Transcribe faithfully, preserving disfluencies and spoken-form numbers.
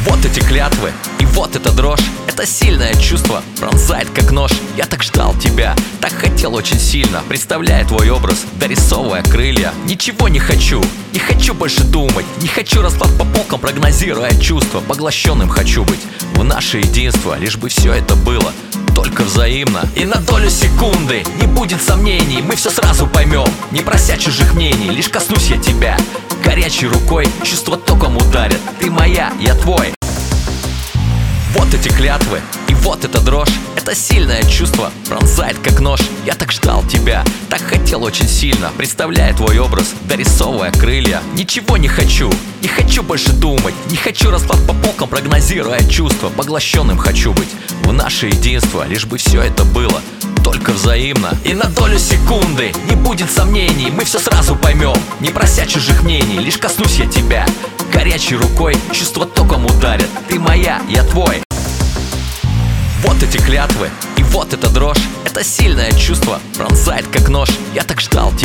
Вот эти клятвы и вот эта дрожь. Это сильное чувство, пронзает как нож. Я так ждал тебя, так хотел очень сильно, представляя твой образ, дорисовывая крылья. Ничего не хочу, не хочу больше думать, не хочу расклад по полкам, прогнозируя чувства. Поглощенным хочу быть в наше единство, лишь бы все это было только взаимно. И на долю секунды не будет сомнений, мы все сразу поймем, не прося чужих мнений. Лишь коснусь я тебя горячей рукой, чувства током ударят. Ты моя, я твой. Вот эти клятвы и вот эта дрожь. Это сильное чувство, пронзает как нож. Я так ждал тебя, так хотел очень сильно, представляя твой образ, дорисовывая крылья. Ничего не хочу, не хочу больше думать, не хочу расклад по полкам, прогнозируя чувства. Поглощенным хочу быть в наше единство, лишь бы все это было только взаимно. И на долю секунды не будет сомнений, мы все сразу поймем, не прося чужих мнений. Лишь коснусь я тебя горячей рукой, чувства током ударят. Ты моя, я твой. Вот эти клятвы и вот эта дрожь. Это сильное чувство, пронзает как нож. Я так ждал тебя.